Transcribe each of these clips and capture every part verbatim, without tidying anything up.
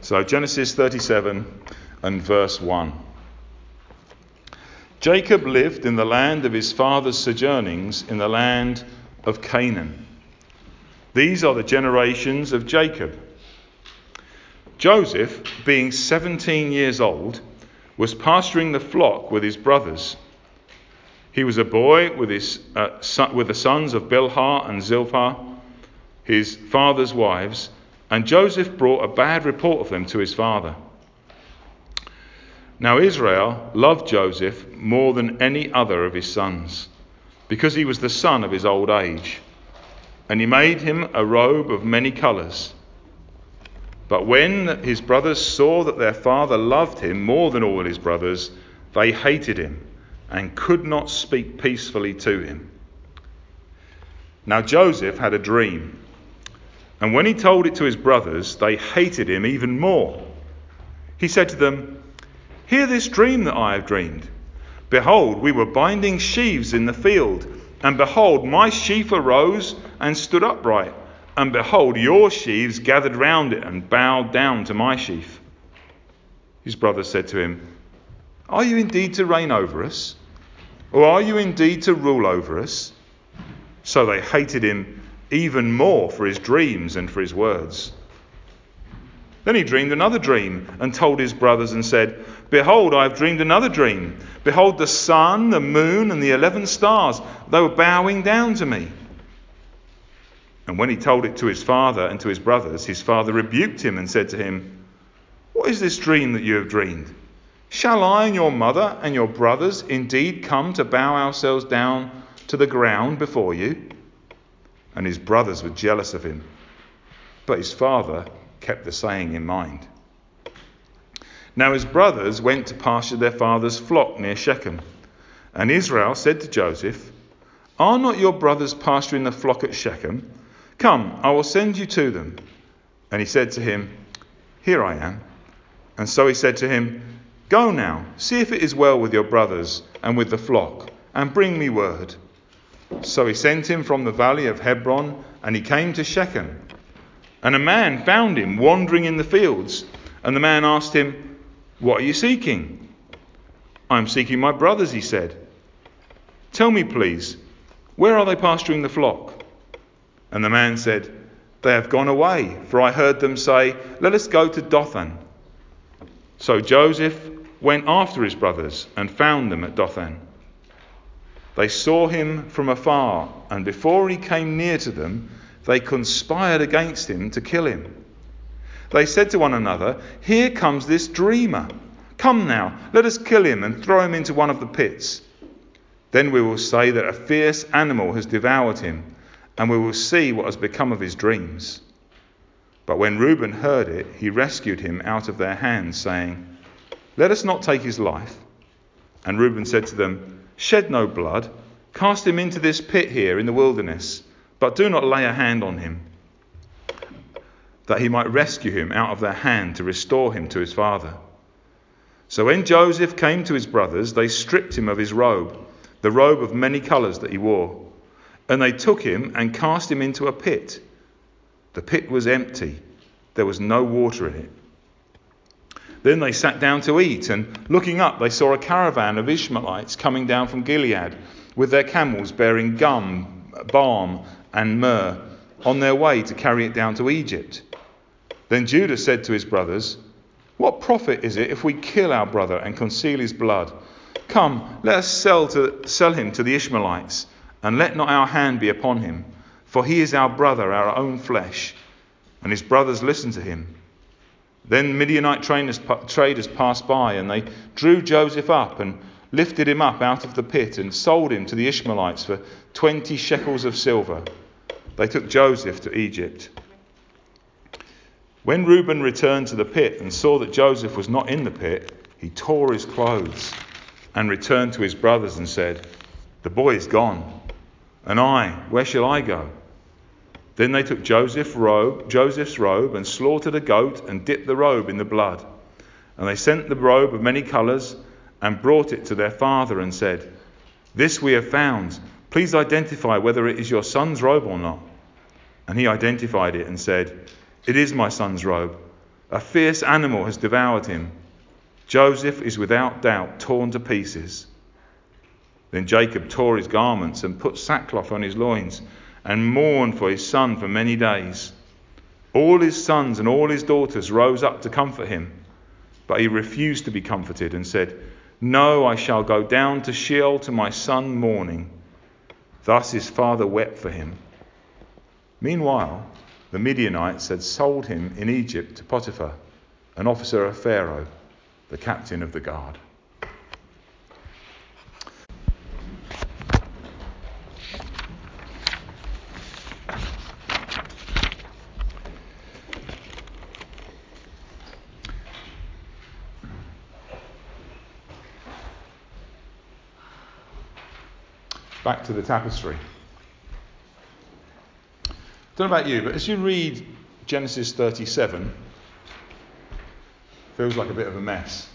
So Genesis thirty-seven and verse one. Jacob lived in the land of his father's sojournings in the land of Canaan. These are the generations of Jacob. Joseph, being seventeen years old, was pasturing the flock with his brothers. He was a boy with his uh, son, with the sons of Bilhah and Zilpah, his father's wives, and Joseph brought a bad report of them to his father. Now Israel loved Joseph more than any other of his sons, because he was the son of his old age, and he made him a robe of many colours. But when his brothers saw that their father loved him more than all his brothers, they hated him and could not speak peacefully to him. Now Joseph had a dream, and when he told it to his brothers, they hated him even more. He said to them, "Hear this dream that I have dreamed. Behold, we were binding sheaves in the field, and behold, my sheaf arose and stood upright, and behold, your sheaves gathered round it and bowed down to my sheaf." His brothers said to him, "Are you indeed to reign over us? Or are you indeed to rule over us?" So they hated him even more for his dreams and for his words. Then he dreamed another dream and told his brothers and said, "Behold, I have dreamed another dream. Behold, the sun, the moon, and the eleven stars, they were bowing down to me." And when he told it to his father and to his brothers, his father rebuked him and said to him, "What is this dream that you have dreamed? Shall I and your mother and your brothers indeed come to bow ourselves down to the ground before you?" And his brothers were jealous of him, but his father kept the saying in mind. Now his brothers went to pasture their father's flock near Shechem. And Israel said to Joseph, "Are not your brothers pasturing the flock at Shechem? Come, I will send you to them." And he said to him, "Here I am." And so he said to him, "Go now, see if it is well with your brothers and with the flock, and bring me word." So he sent him from the valley of Hebron, and he came to Shechem. And a man found him wandering in the fields. And the man asked him, "What are you seeking?" "I am seeking my brothers," he said. "Tell me, please, where are they pasturing the flock?" And the man said, "They have gone away, for I heard them say, 'Let us go to Dothan.'" So Joseph went after his brothers and found them at Dothan. They saw him from afar, and before he came near to them, they conspired against him to kill him. They said to one another, "Here comes this dreamer. Come now, let us kill him and throw him into one of the pits. Then we will say that a fierce animal has devoured him, and we will see what has become of his dreams." But when Reuben heard it, he rescued him out of their hands, saying, "Let us not take his life." And Reuben said to them, "Shed no blood. Cast him into this pit here in the wilderness, but do not lay a hand on him, that he might rescue him out of their hand to restore him to his father." So when Joseph came to his brothers, they stripped him of his robe, the robe of many colours that he wore, and they took him and cast him into a pit. The pit was empty. There was no water in it. Then they sat down to eat, and looking up, they saw a caravan of Ishmaelites coming down from Gilead with their camels bearing gum, balm, and myrrh on their way to carry it down to Egypt. Then Judah said to his brothers, "What profit is it if we kill our brother and conceal his blood? Come, let us sell to sell him to the Ishmaelites, and let not our hand be upon him, for he is our brother, our own flesh." And his brothers listened to him. Then Midianite traders passed by, and they drew Joseph up and lifted him up out of the pit and sold him to the Ishmaelites for twenty shekels of silver. They took Joseph to Egypt. When Reuben returned to the pit and saw that Joseph was not in the pit, he tore his clothes and returned to his brothers and said, "The boy is gone, and I, where shall I go?" Then they took Joseph's robe, Joseph's robe and slaughtered a goat and dipped the robe in the blood. And they sent the robe of many colours and brought it to their father and said, "This we have found. Please identify whether it is your son's robe or not." And he identified it and said, "It is my son's robe. A fierce animal has devoured him. Joseph is without doubt torn to pieces." Then Jacob tore his garments and put sackcloth on his loins and mourned for his son for many days. All his sons and all his daughters rose up to comfort him, but he refused to be comforted and said, "No, I shall go down to Sheol to my son mourning." Thus his father wept for him. Meanwhile, the Midianites had sold him in Egypt to Potiphar, an officer of Pharaoh, the captain of the guard. Back to the tapestry. I don't know about you, but as you read Genesis thirty-seven, it feels like a bit of a mess.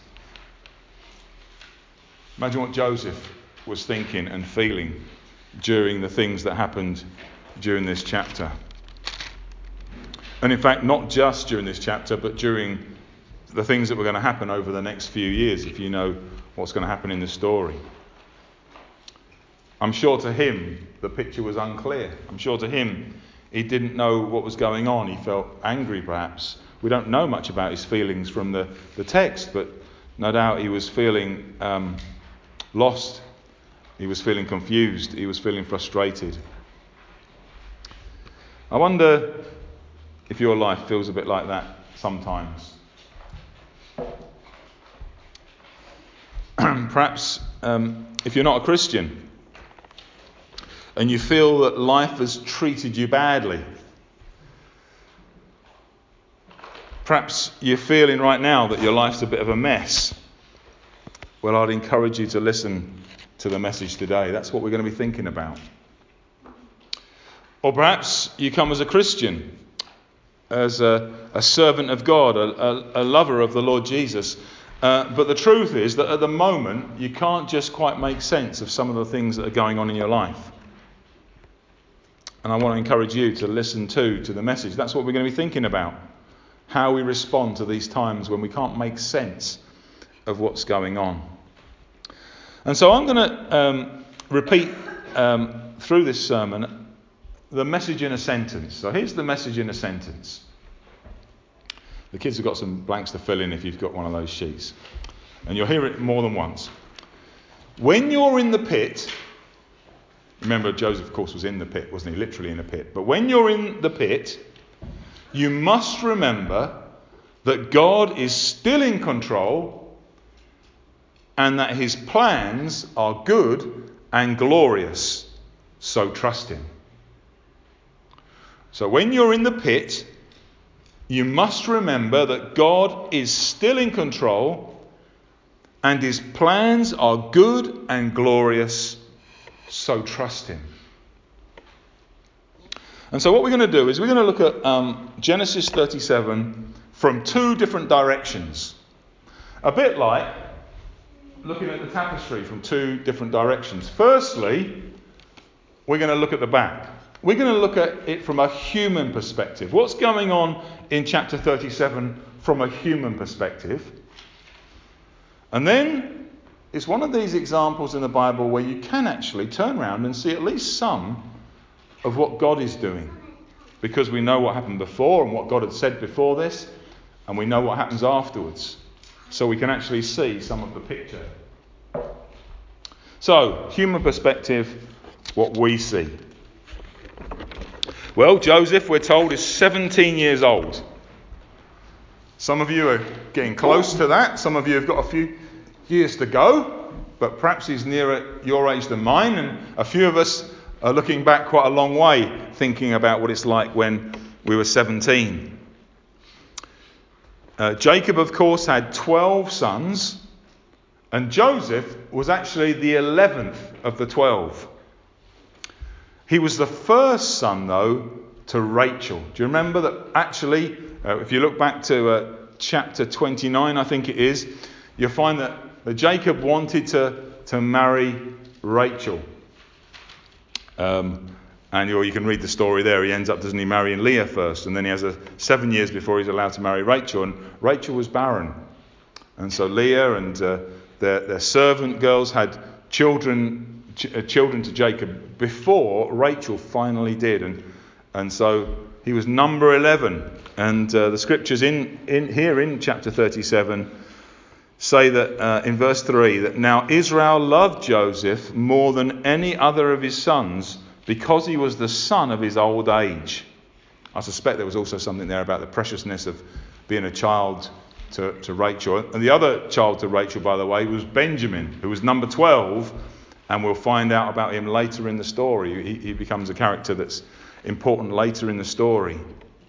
Imagine what Joseph was thinking and feeling during the things that happened during this chapter. And in fact, not just during this chapter, but during the things that were going to happen over the next few years, if you know what's going to happen in the story. I'm sure to him the picture was unclear. I'm sure to him he didn't know what was going on. He felt angry perhaps. We don't know much about his feelings from the, the text, but no doubt he was feeling um, lost. He was feeling confused. He was feeling frustrated. I wonder if your life feels a bit like that sometimes. Perhaps um, if you're not a Christian, and you feel that life has treated you badly. Perhaps you're feeling right now that your life's a bit of a mess. Well, I'd encourage you to listen to the message today. That's what we're going to be thinking about. Or perhaps you come as a Christian, as a, a servant of God, a, a, a lover of the Lord Jesus. Uh, but the truth is that at the moment, you can't just quite make sense of some of the things that are going on in your life. And I want to encourage you to listen too to the message. That's what we're going to be thinking about. How we respond to these times when we can't make sense of what's going on. And so I'm going to um, repeat um, through this sermon the message in a sentence. So here's the message in a sentence. The kids have got some blanks to fill in if you've got one of those sheets. And you'll hear it more than once. When you're in the pit... Remember, Joseph, of course, was in the pit, wasn't he? Literally in the pit. But when you're in the pit, you must remember that God is still in control and that his plans are good and glorious. So trust him. So when you're in the pit, you must remember that God is still in control and his plans are good and glorious. So trust him. And so what we're going to do is we're going to look at um, Genesis thirty-seven from two different directions. A bit like looking at the tapestry from two different directions. Firstly, we're going to look at the back. We're going to look at it from a human perspective. What's going on in chapter thirty-seven from a human perspective? And then it's one of these examples in the Bible where you can actually turn around and see at least some of what God is doing. Because we know what happened before and what God had said before this, and we know what happens afterwards. So we can actually see some of the picture. So, human perspective, what we see. Well, Joseph, we're told, is seventeen years old. Some of you are getting close to that. Some of you have got a few years to go, but perhaps he's nearer your age than mine, and a few of us are looking back quite a long way, thinking about what it's like when we were seventeen. Uh, Jacob, of course, had twelve sons, and Joseph was actually the eleventh of the twelve. He was the first son, though, to Rachel. Do you remember that actually, uh, if you look back to uh, chapter twenty-nine, I think it is, you'll find that Jacob wanted to, to marry Rachel. Um, And or you can read the story there. He ends up, doesn't he, marrying Leah first, and then he has a seven years before he's allowed to marry Rachel, and Rachel was barren. And so Leah and uh, their, their servant girls had children ch- uh, children to Jacob before Rachel finally did, and and so he was number eleven. And uh, the scriptures in, in here in chapter thirty-seven say that uh, in verse three that now Israel loved Joseph more than any other of his sons, because he was the son of his old age. I suspect there was also something there about the preciousness of being a child to, to Rachel. And the other child to Rachel, by the way, was Benjamin, who was number twelve, and we'll find out about him later in the story. He, he becomes a character that's important later in the story.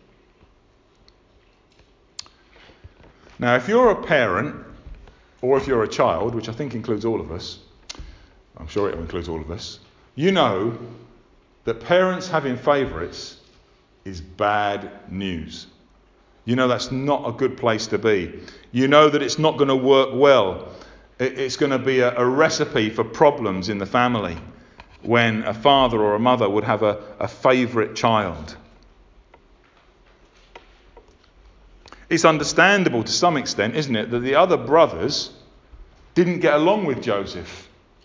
Now, if you're a parent, or if you're a child, which I think includes all of us, I'm sure it includes all of us, you know that parents having favourites is bad news. You know that's not a good place to be. You know that it's not going to work well. It's going to be a, a recipe for problems in the family when a father or a mother would have a, a favourite child. It's understandable to some extent, isn't it, that the other brothers didn't get along with Joseph.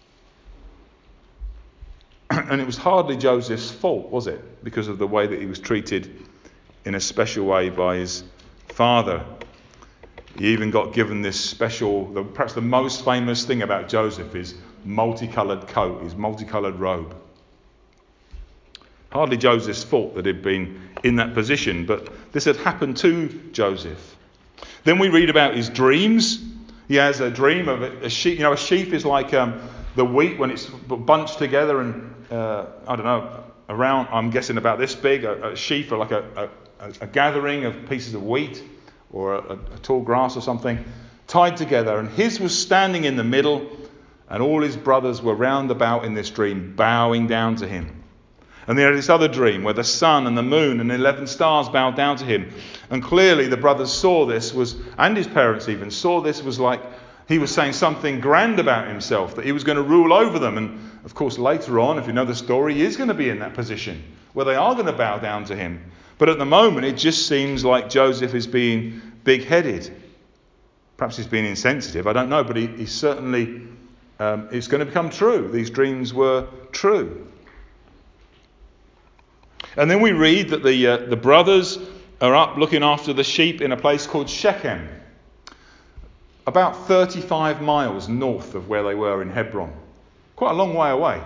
And it was hardly Joseph's fault, was it? Because of the way that he was treated in a special way by his father. He even got given this special, the, perhaps the most famous thing about Joseph, his multicoloured coat, his multicoloured robe. Hardly Joseph's fault that he'd been in that position, but this had happened to Joseph. Then we read about his dreams. He has a dream of a, a sheep. You know, a sheep is like um, the wheat when it's bunched together and, uh, I don't know, around, I'm guessing about this big. A, a sheaf are like a, a, a gathering of pieces of wheat or a, a tall grass or something tied together. And his was standing in the middle, and all his brothers were round about in this dream, bowing down to him. And there had this other dream where the sun and the moon and eleven stars bowed down to him. And clearly the brothers saw this was, and his parents even, saw this was like he was saying something grand about himself, that he was going to rule over them. And of course later on, if you know the story, he is going to be in that position where they are going to bow down to him. But at the moment it just seems like Joseph is being big-headed. Perhaps he's being insensitive, I don't know, but he, he certainly, um, it's going to become true. These dreams were true. And then we read that the uh, the brothers are up looking after the sheep in a place called Shechem, about thirty-five miles north of where they were in Hebron. Quite a long way away.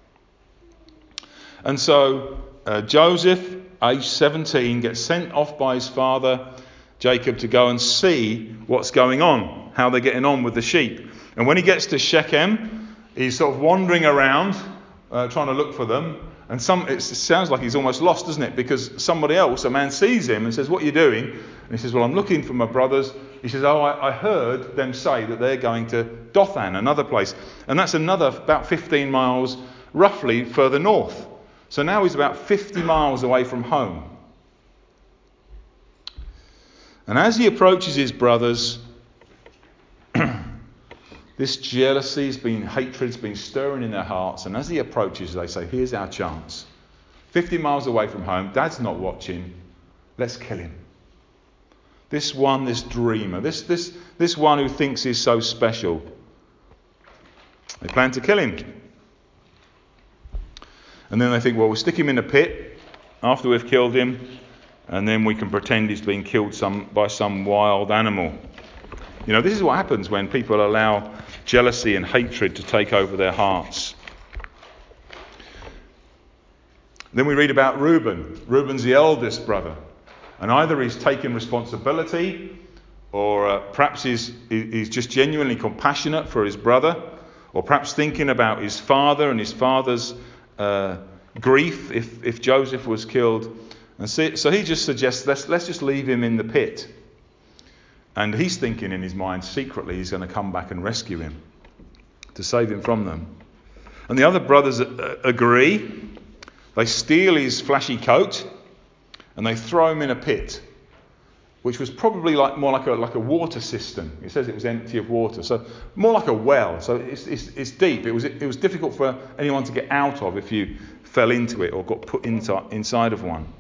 And so uh, Joseph, aged seventeen, gets sent off by his father Jacob to go and see what's going on, how they're getting on with the sheep. And when he gets to Shechem, he's sort of wandering around, uh, trying to look for them. And some, it sounds like he's almost lost, doesn't it? Because somebody else, a man, sees him and says, "What are you doing?" And he says, "Well, I'm looking for my brothers." He says, "Oh, I, I heard them say that they're going to Dothan, another place." And that's another about fifteen miles, roughly, further north. So now he's about fifty miles away from home. And as he approaches his brothers, this jealousy's been, hatred's been stirring in their hearts. And as he approaches, they say, "Here's our chance. fifty miles away from home, Dad's not watching. Let's kill him. This one, this dreamer, this, this, this one who thinks he's so special." They plan to kill him. And then they think, well, we'll stick him in a pit after we've killed him, and then we can pretend he's been killed some by some wild animal. You know, this is what happens when people allow jealousy and hatred to take over their hearts. Then we read about Reuben. Reuben's the eldest brother. And either he's taken responsibility, or uh, perhaps he's, he's just genuinely compassionate for his brother, or perhaps thinking about his father and his father's uh, grief if, if Joseph was killed. And so, so he just suggests, let's, let's just leave him in the pit. And he's thinking in his mind secretly he's going to come back and rescue him, to save him from them. And the other brothers agree. They steal his flashy coat and they throw him in a pit, which was probably like more like a like a water cistern. It says it was empty of water, so more like a well. So it's it's, it's deep. It was it was difficult for anyone to get out of if you fell into it or got put into, inside of one.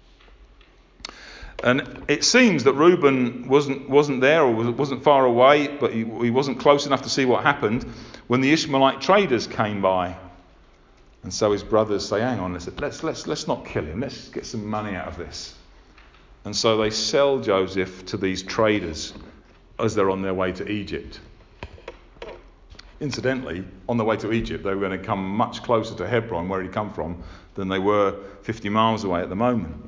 And it seems that Reuben wasn't wasn't there or wasn't far away, but he, he wasn't close enough to see what happened when the Ishmaelite traders came by. And so his brothers say, hang on, let's, let's, let's, let's not kill him. Let's get some money out of this. And so they sell Joseph to these traders as they're on their way to Egypt. Incidentally, on the way to Egypt, they were going to come much closer to Hebron, where he'd come from, than they were fifty miles away at the moment.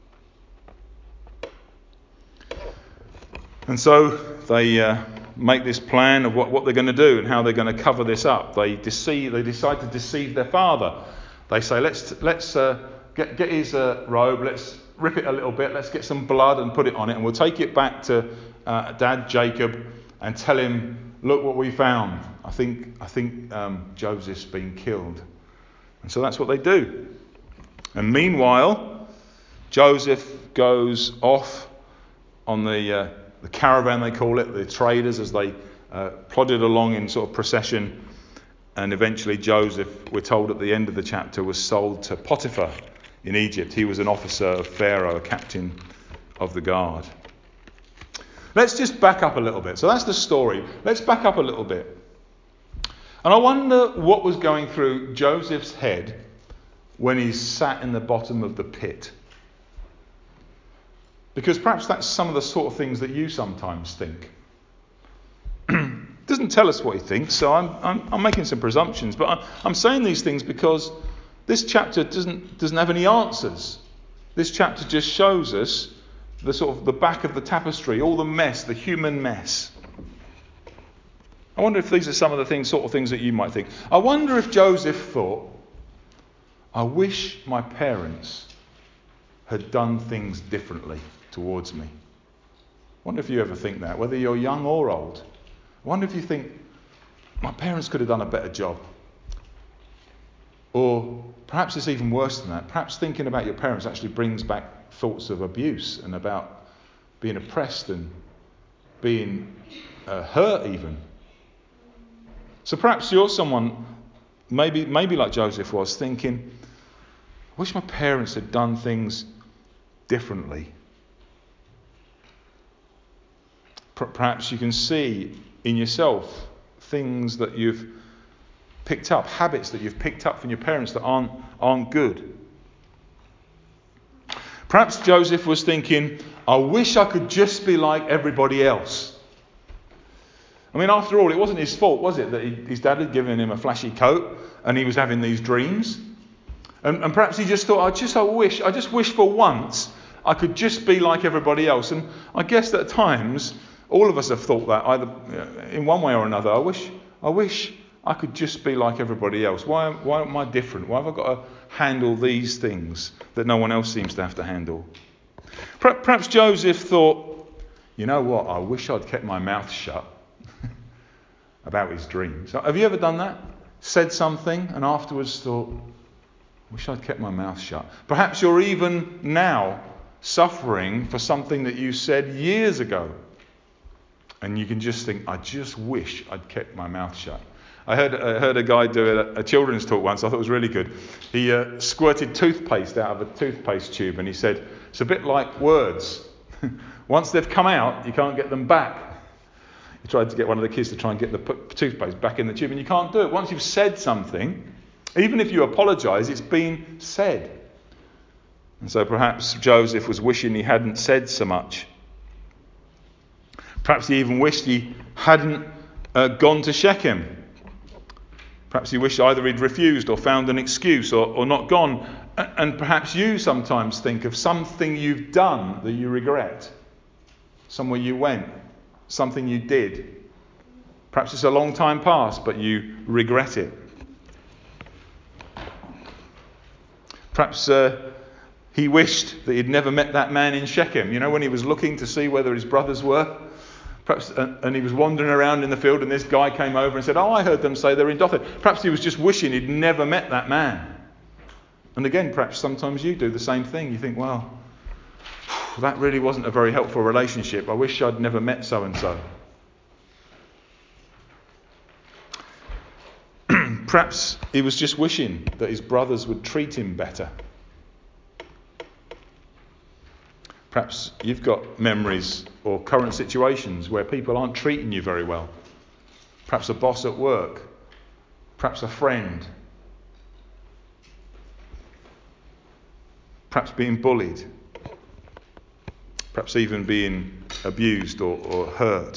And so they uh, make this plan of what, what they're going to do and how they're going to cover this up. They deceive. They decide to deceive their father. They say, let's let's uh, get get his uh, robe. Let's rip it a little bit. Let's get some blood and put it on it, and we'll take it back to uh, Dad Jacob and tell him, look what we found. I think I think um, Joseph's been killed. And so that's what they do. And meanwhile, Joseph goes off on the uh, the caravan, they call it, the traders, as they uh, plodded along in sort of procession. And eventually Joseph, we're told at the end of the chapter, was sold to Potiphar in Egypt. He was an officer of Pharaoh, a captain of the guard. Let's just back up a little bit. So that's the story. Let's back up a little bit. And I wonder what was going through Joseph's head when he sat in the bottom of the pit. Because perhaps that's some of the sort of things that you sometimes think. Doesn't tell us what he thinks, so I'm I'm, I'm making some presumptions. But I'm, I'm saying these things because this chapter doesn't doesn't have any answers. This chapter just shows us the sort of the back of the tapestry, all the mess, the human mess. I wonder if these are some of the things, sort of things that you might think. I wonder if Joseph thought, I wish my parents had done things differently towards me. I wonder if you ever think that, whether you're young or old. I wonder if you think, my parents could have done a better job. Or perhaps it's even worse than that. Perhaps thinking about your parents actually brings back thoughts of abuse and about being oppressed and being uh, hurt even. So perhaps you're someone, maybe maybe like Joseph was, thinking, I wish my parents had done things differently. Perhaps you can see in yourself things that you've picked up, habits that you've picked up from your parents that aren't aren't good. Perhaps Joseph was thinking, I wish I could just be like everybody else. I mean, after all, it wasn't his fault, was it, that he, his dad had given him a flashy coat and he was having these dreams? And, and perhaps he just thought, I just I wish, I just wish for once I could just be like everybody else. And I guess that at times, all of us have thought that, either in one way or another. I wish, I wish I could just be like everybody else. Why, why am I different? Why have I got to handle these things that no one else seems to have to handle? Perhaps Joseph thought, you know what? I wish I'd kept my mouth shut about his dreams. Have you ever done that? Said something and afterwards thought, I wish I'd kept my mouth shut. Perhaps you're even now suffering for something that you said years ago. And you can just think, I just wish I'd kept my mouth shut. I heard I heard a guy do a, a children's talk once. I thought it was really good. He uh, squirted toothpaste out of a toothpaste tube and he said, it's a bit like words. Once they've come out, you can't get them back. He tried to get one of the kids to try and get the p- toothpaste back in the tube, and you can't do it. Once you've said something, even if you apologise, it's been said. And so perhaps Joseph was wishing he hadn't said so much. Perhaps he even wished he hadn't uh, gone to Shechem. Perhaps he wished either he'd refused or found an excuse or, or not gone. And perhaps you sometimes think of something you've done that you regret. Somewhere you went. Something you did. Perhaps it's a long time past, but you regret it. Perhaps uh, he wished that he'd never met that man in Shechem. You know, when he was looking to see whether his brothers were. Perhaps, uh, and he was wandering around in the field and this guy came over and said, oh, I heard them say they're in Dothan. Perhaps he was just wishing he'd never met that man. And again, perhaps sometimes you do the same thing. You think, well, that really wasn't a very helpful relationship. I wish I'd never met so-and-so. Perhaps he was just wishing that his brothers would treat him better. Perhaps you've got memories or current situations where people aren't treating you very well. Perhaps a boss at work. Perhaps a friend. Perhaps being bullied. Perhaps even being abused or, or hurt.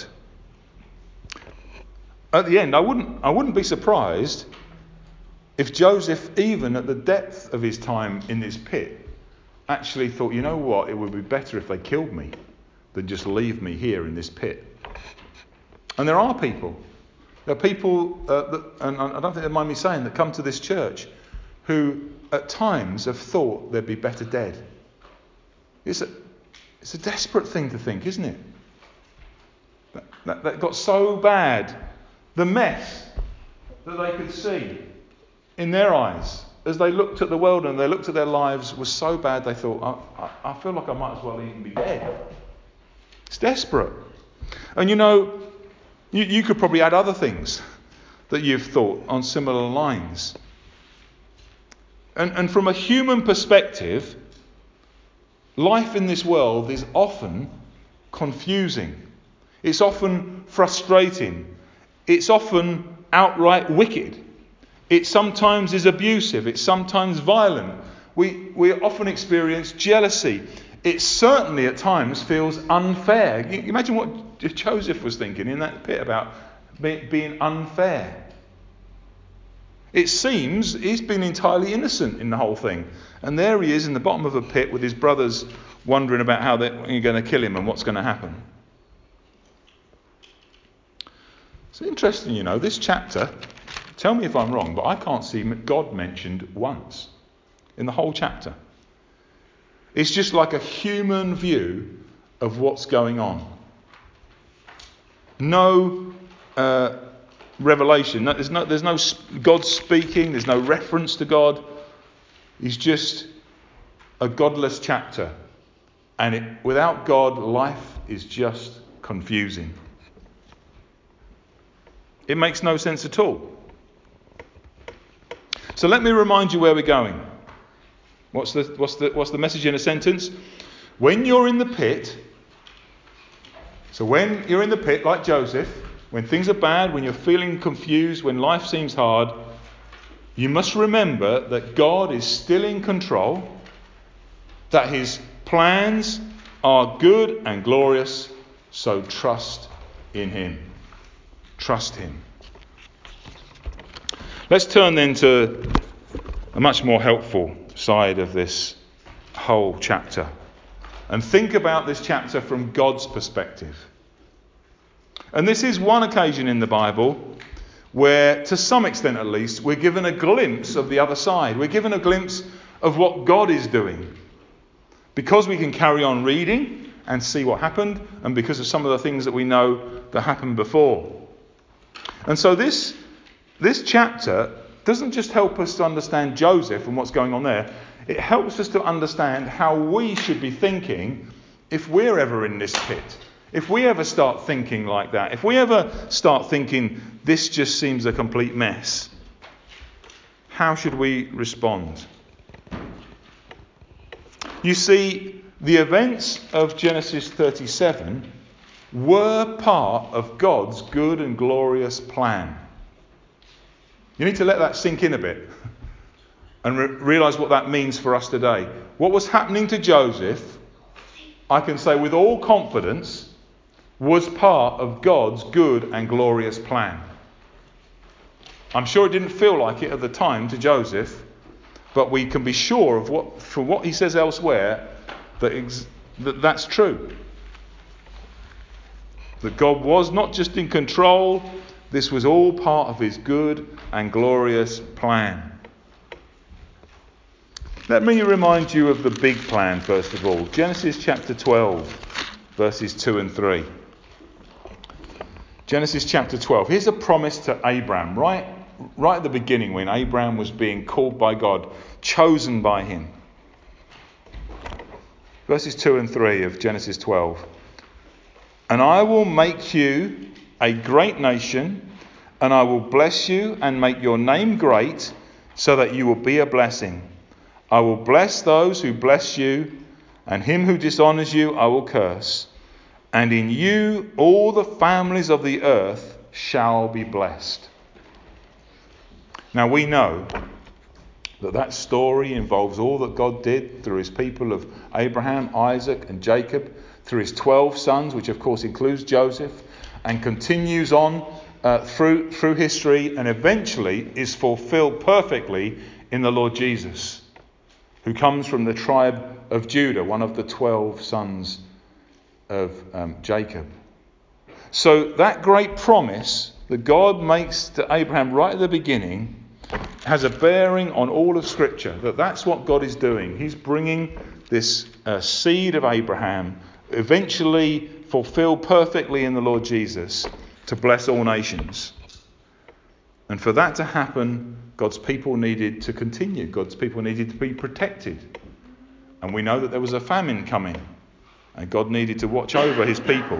At the end, I wouldn't, I wouldn't be surprised if Joseph, even at the depth of his time in this pit, actually thought, you know what, it would be better if they killed me than just leave me here in this pit. And there are people, there are people, uh, that, and I don't think they mind me saying, that come to this church who at times have thought they'd be better dead. It's a, it's a desperate thing to think, isn't it? That, that, that got so bad, the mess that they could see in their eyes as they looked at the world and they looked at their lives was so bad they thought, I, I, I feel like I might as well even be dead. It's desperate. And you know, you, you could probably add other things that you've thought on similar lines. And, and from a human perspective, life in this world is often confusing. It's often frustrating. It's often outright wicked. It sometimes is abusive. It's sometimes violent. We, we often experience jealousy. It certainly at times feels unfair. You imagine what Joseph was thinking in that pit about be, being unfair. It seems he's been entirely innocent in the whole thing. And there he is in the bottom of a pit with his brothers wondering about how they're going to kill him and what's going to happen. It's interesting, you know, this chapter, tell me if I'm wrong, but I can't see God mentioned once in the whole chapter. It's just like a human view of what's going on. No uh, revelation. No, there's no, there's no God speaking. There's no reference to God. It's just a godless chapter. And it, without God, life is just confusing. It makes no sense at all. So let me remind you where we're going. What's the, what's the, what's the message in a sentence? When you're in the pit, so when you're in the pit like Joseph, when things are bad, when you're feeling confused, when life seems hard, you must remember that God is still in control, that his plans are good and glorious, so trust in him. Trust him. Let's turn then to a much more helpful side of this whole chapter and think about this chapter from God's perspective. And this is one occasion in the Bible where, to some extent at least, we're given a glimpse of the other side. We're given a glimpse of what God is doing. Because we can carry on reading and see what happened, and because of some of the things that we know that happened before. And so this, this chapter doesn't just help us to understand Joseph and what's going on there. It helps us to understand how we should be thinking if we're ever in this pit. If we ever start thinking like that. If we ever start thinking this just seems a complete mess. How should we respond? You see, the events of Genesis thirty-seven were part of God's good and glorious plan. You need to let that sink in a bit and re- realise what that means for us today. What was happening to Joseph, I can say with all confidence, was part of God's good and glorious plan. I'm sure it didn't feel like it at the time to Joseph, but we can be sure of what, from what he says elsewhere, that, ex- that that's true. That God was not just in control, this was all part of his good and glorious plan. Let me remind you of the big plan first of all. Genesis chapter twelve, verses two and three. Genesis chapter twelve. Here's a promise to Abraham, right, right at the beginning when Abraham was being called by God, chosen by him. Verses two and three of Genesis twelve. And I will make you a great nation, and I will bless you and make your name great, so that you will be a blessing. I will bless those who bless you, and him who dishonors you I will curse. And in you all the families of the earth shall be blessed. Now we know that that story involves all that God did through his people of Abraham, Isaac and Jacob, through his twelve sons, which of course includes Joseph, and continues on uh, through, through history, and eventually is fulfilled perfectly in the Lord Jesus, who comes from the tribe of Judah, one of the twelve sons of um, Jacob. So that great promise that God makes to Abraham right at the beginning has a bearing on all of Scripture, that that's what God is doing. He's bringing this uh, seed of Abraham, eventually fulfilled perfectly in the Lord Jesus, to bless all nations. And for that to happen, God's people needed to continue. God's people needed to be protected. And we know that there was a famine coming, and God needed to watch over his people.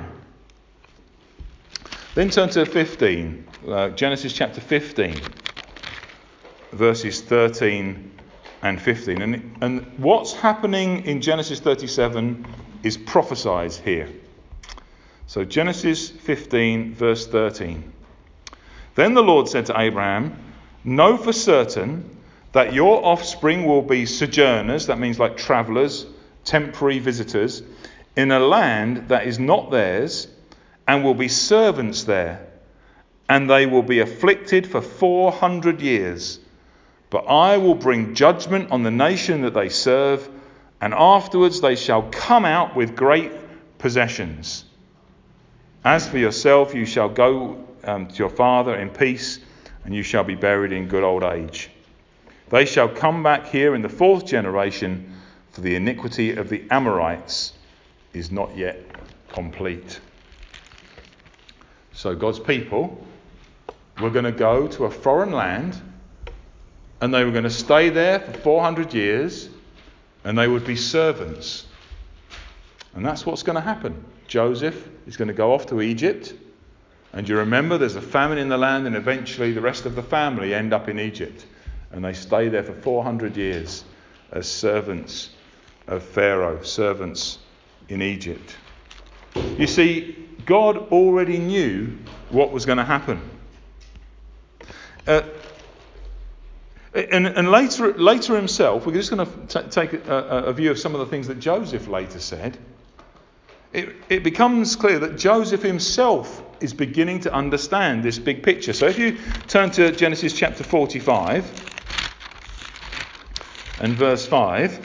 Then turn to fifteen, uh, Genesis chapter fifteen. Verses thirteen and fifteen. And, and what's happening in Genesis thirty-seven is prophesied here. So Genesis fifteen, verse thirteen. Then the Lord said to Abraham, know for certain that your offspring will be sojourners, that means like travellers, temporary visitors, in a land that is not theirs, and will be servants there, and they will be afflicted for four hundred years. But I will bring judgment on the nation that they serve, and afterwards they shall come out with great possessions. As for yourself, you shall go um, to your father in peace, and you shall be buried in good old age. They shall come back here in the fourth generation, for the iniquity of the Amorites is not yet complete. So God's people were going to go to a foreign land, and they were going to stay there for four hundred years, and they would be servants. And that's what's going to happen. Joseph is going to go off to Egypt, and you remember there's a famine in the land, and eventually the rest of the family end up in Egypt, and they stay there for four hundred years as servants of Pharaoh, servants in Egypt. You see, God already knew what was going to happen. Uh, And, and later, later himself, we're just going to t- take a, a view of some of the things that Joseph later said. It, it becomes clear that Joseph himself is beginning to understand this big picture. So if you turn to Genesis chapter forty-five and verse five,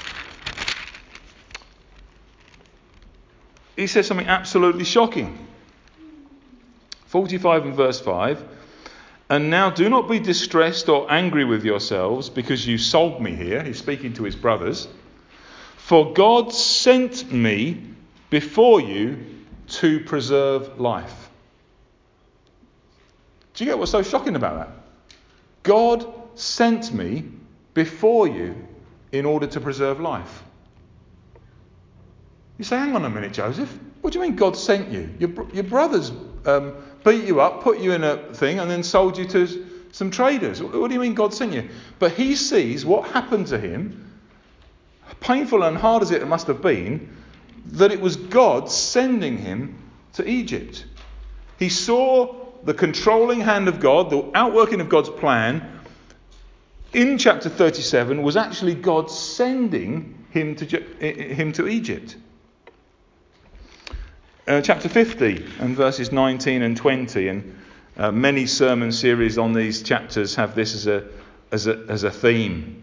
he says something absolutely shocking. forty-five and verse five. And now do not be distressed or angry with yourselves because you sold me here. He's speaking to his brothers. For God sent me before you to preserve life. Do you get what's so shocking about that? God sent me before you in order to preserve life. You say, hang on a minute, Joseph. What do you mean God sent you? Your, your brothers um, beat you up, put you in a thing, and then sold you to some traders. What do you mean God sent you? But he sees what happened to him, painful and hard as it must have been, that it was God sending him to Egypt. He saw the controlling hand of God, the outworking of God's plan. In chapter thirty-seven was actually God sending him to, him to Egypt. Uh, chapter fifty and verses nineteen and twenty, and uh, many sermon series on these chapters have this as a as a as a theme.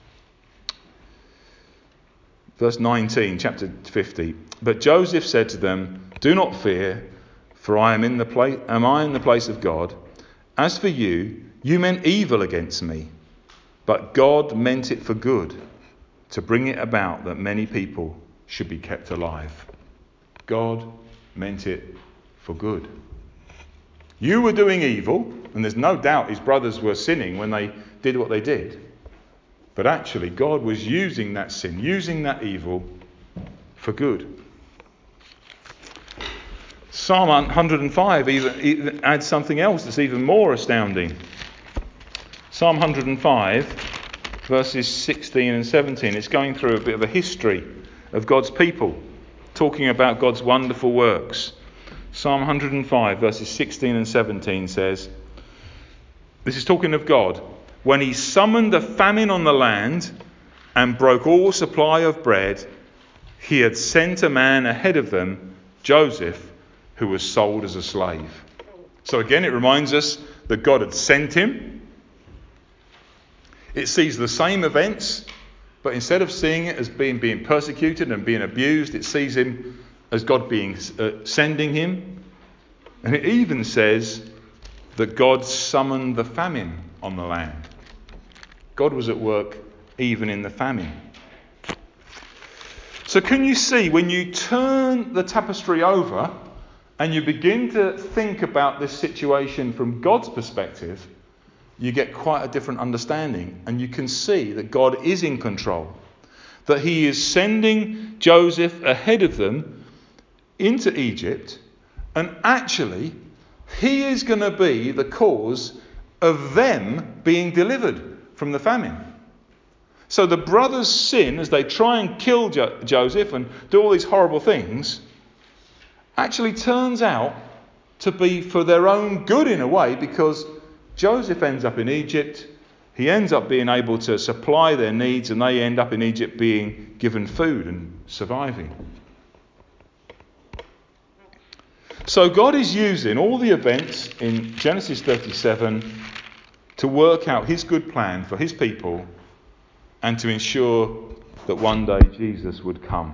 Verse nineteen, chapter fifty. But Joseph said to them, "Do not fear, for I am in the place. Am I in the place of God? As for you, you meant evil against me, but God meant it for good, to bring it about that many people should be kept alive." God meant it for good. You were doing evil, and there's no doubt his brothers were sinning when they did what they did. But actually, God was using that sin, using that evil for good. Psalm one hundred five even, even adds something else that's even more astounding. Psalm one hundred five, verses sixteen and seventeen, it's going through a bit of a history of God's people, talking about God's wonderful works. Psalm one hundred five, verses sixteen and seventeen says, this is talking of God, when he summoned a famine on the land and broke all supply of bread, he had sent a man ahead of them, Joseph, who was sold as a slave. So again, it reminds us that God had sent him. It sees the same events, but instead of seeing it as being being persecuted and being abused, it sees him as God being uh, sending him. And it even says that God summoned the famine on the land. God was at work even in the famine. So can you see, when you turn the tapestry over and you begin to think about this situation from God's perspective, you get quite a different understanding, and you can see that God is in control, that he is sending Joseph ahead of them into Egypt, and actually he is going to be the cause of them being delivered from the famine. So the brothers sin as they try and kill jo- Joseph and do all these horrible things, actually turns out to be for their own good in a way, because Joseph ends up in Egypt, he ends up being able to supply their needs, and they end up in Egypt being given food and surviving. So God is using all the events in Genesis thirty-seven to work out his good plan for his people and to ensure that one day Jesus would come.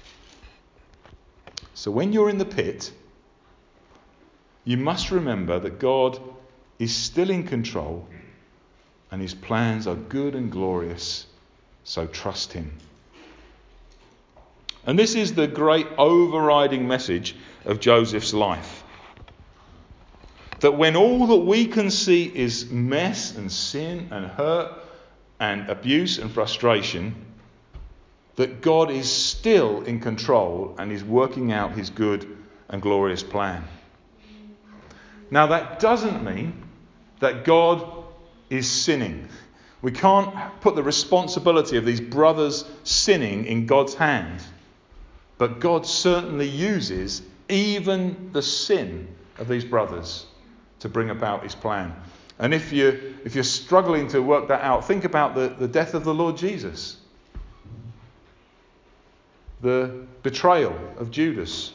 So when you're in the pit, you must remember that God is still in control and his plans are good and glorious, so trust him. And this is the great overriding message of Joseph's life. That when all that we can see is mess and sin and hurt and abuse and frustration, that God is still in control and is working out his good and glorious plan. Now that doesn't mean that God is sinning. We can't put the responsibility of these brothers sinning in God's hand. But God certainly uses even the sin of these brothers to bring about his plan. And if, you, if you're struggling to work that out, think about the, the death of the Lord Jesus. The betrayal of Judas.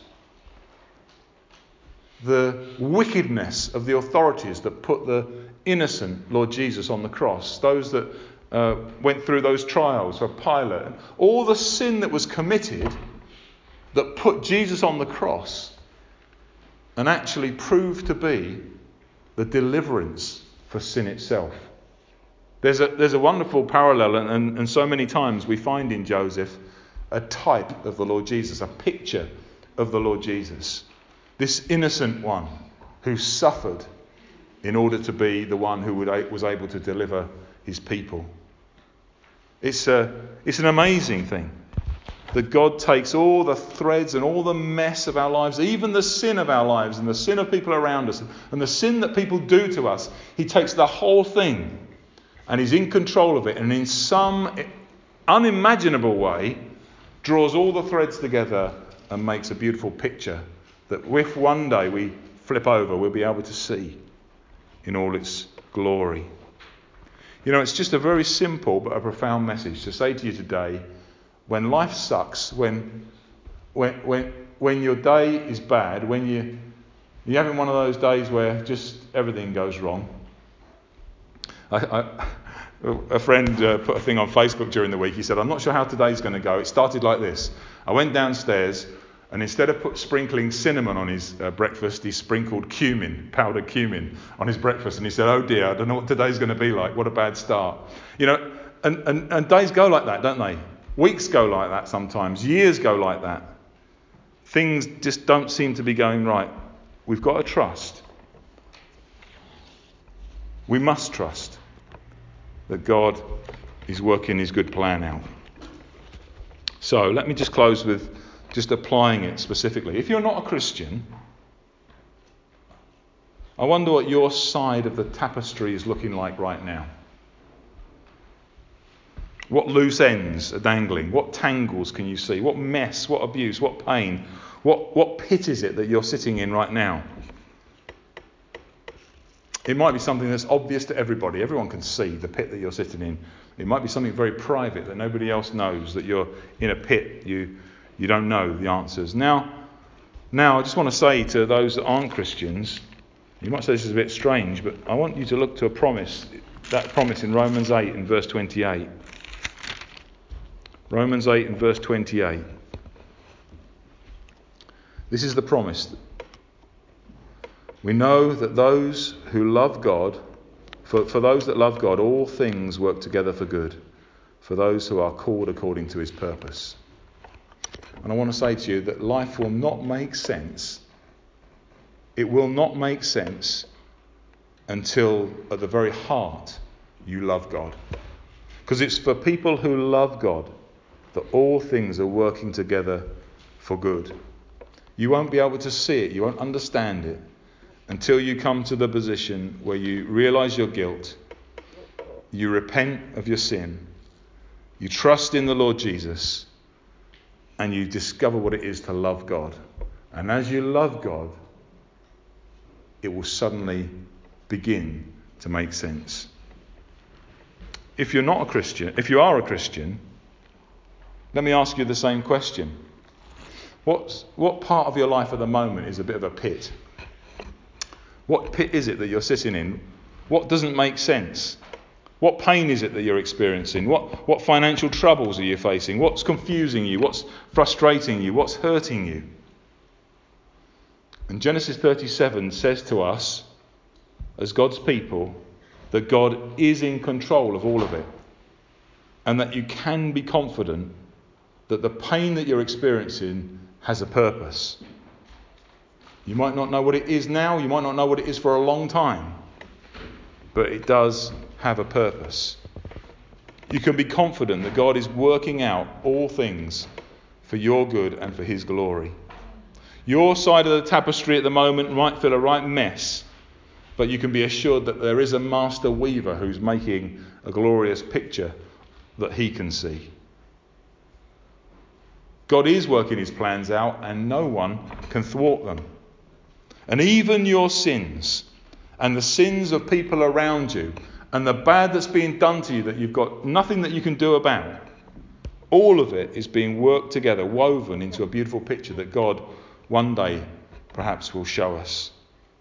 The wickedness of the authorities that put the innocent Lord Jesus on the cross. Those that uh, went through those trials for Pilate. All the sin that was committed that put Jesus on the cross and actually proved to be the deliverance for sin itself. There's a, there's a wonderful parallel, and, and, and so many times we find in Joseph a type of the Lord Jesus, a picture of the Lord Jesus. This innocent one who suffered in order to be the one who would, was able to deliver his people. It's a, it's an amazing thing that God takes all the threads and all the mess of our lives, even the sin of our lives and the sin of people around us and the sin that people do to us. He takes the whole thing and he's in control of it, and in some unimaginable way draws all the threads together and makes a beautiful picture that if one day we flip over, we'll be able to see in all its glory. You know, it's just a very simple but a profound message to say to you today. When life sucks, when when when when your day is bad, when you you're having one of those days where just everything goes wrong. I, I, a friend uh, put a thing on Facebook during the week. He said, "I'm not sure how today's going to go. It started like this. I went downstairs, and instead of put, sprinkling cinnamon on his uh, breakfast, he sprinkled cumin, powdered cumin, on his breakfast. And he said, 'Oh dear, I don't know what today's going to be like. What a bad start.' You know, and, and, and days go like that, don't they? Weeks go like that sometimes. Years go like that. Things just don't seem to be going right. We've got to trust. We must trust that God is working his good plan out. So let me just close with just applying it specifically. If you're not a Christian, I wonder what your side of the tapestry is looking like right now. What loose ends are dangling? What tangles can you see? What mess, what abuse, what pain? What, what pit is it that you're sitting in right now? It might be something that's obvious to everybody. Everyone can see the pit that you're sitting in. It might be something very private that nobody else knows, that you're in a pit you you don't know the answers. Now, now I just want to say to those that aren't Christians, you might say this is a bit strange, but I want you to look to a promise, that promise in Romans eight and verse twenty-eight. Romans eight and verse twenty-eight. This is the promise. We know that those who love God, for, for those that love God, all things work together for good, for those who are called according to his purpose. And I want to say to you that life will not make sense. It will not make sense until at the very heart you love God. Because it's for people who love God that all things are working together for good. You won't be able to see it, you won't understand it, until you come to the position where you realise your guilt, you repent of your sin, you trust in the Lord Jesus, and you discover what it is to love God. And as you love God, it will suddenly begin to make sense. If you're not a Christian, if you are a Christian, let me ask you the same question. What's, what part of your life at the moment is a bit of a pit? What pit is it that you're sitting in? What doesn't make sense? What pain is it that you're experiencing? What, what financial troubles are you facing? What's confusing you? What's frustrating you? What's hurting you? And Genesis thirty-seven says to us, as God's people, that God is in control of all of it. And that you can be confident that the pain that you're experiencing has a purpose. You might not know what it is now, you might not know what it is for a long time, but it does have a purpose. You can be confident that God is working out all things for your good and for his glory. Your side of the tapestry at the moment might feel a right mess, but you can be assured that there is a master weaver who's making a glorious picture that he can see. God is working his plans out, and no one can thwart them. And even your sins and the sins of people around you and the bad that's being done to you that you've got nothing that you can do about, all of it is being worked together, woven into a beautiful picture that God one day perhaps will show us.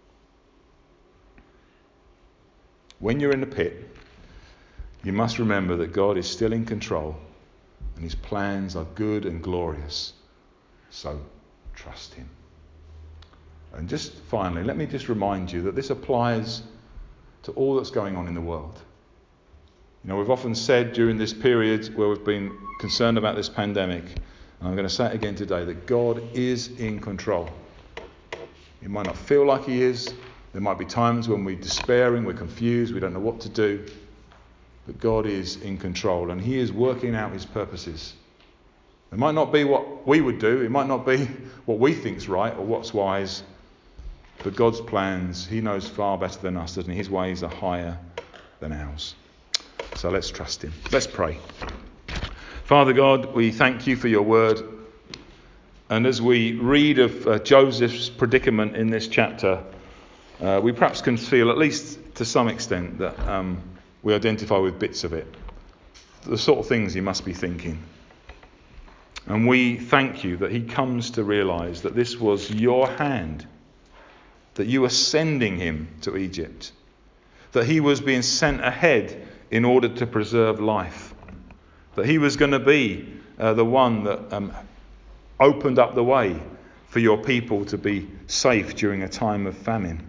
When you're in the pit, you must remember that God is still in control and his plans are good and glorious. So trust him. And just finally, let me just remind you that this applies to all that's going on in the world. You know, we've often said during this period where we've been concerned about this pandemic, and I'm going to say it again today, that God is in control. It might not feel like he is. There might be times when we're despairing, we're confused, we don't know what to do. But God is in control, and he is working out his purposes. It might not be what we would do. It might not be what we think's right or what's wise. But God's plans, he knows far better than us, doesn't he? His ways are higher than ours. So let's trust him. Let's pray. Father God, we thank you for your word. And as we read of uh, Joseph's predicament in this chapter, uh, we perhaps can feel, at least to some extent, that um, we identify with bits of it. The sort of things he must be thinking. And we thank you that he comes to realise that this was your hand, that you were sending him to Egypt, that he was being sent ahead in order to preserve life, that he was going to be uh, the one that um, opened up the way for your people to be safe during a time of famine.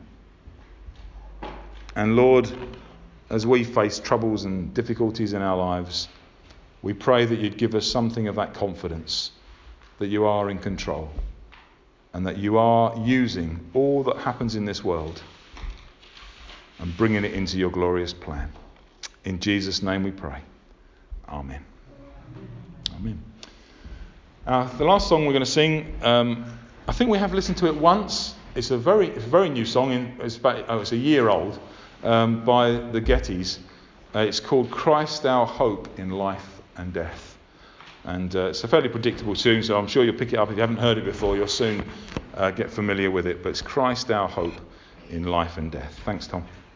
And Lord, as we face troubles and difficulties in our lives, we pray that you'd give us something of that confidence, that you are in control, and that you are using all that happens in this world and bringing it into your glorious plan. In Jesus' name we pray. Amen. Amen. Uh, the last song we're going to sing, um, I think we have listened to it once it's a very it's a very new song. In, it's, about, oh, it's a year old um, by the Gettys. Uh, it's called "Christ Our Hope in Life and Death," and uh, it's a fairly predictable tune. So I'm sure you'll pick it up if you haven't heard it before. You'll soon uh, get familiar with it. But it's "Christ Our Hope in Life and Death." Thanks, Tom.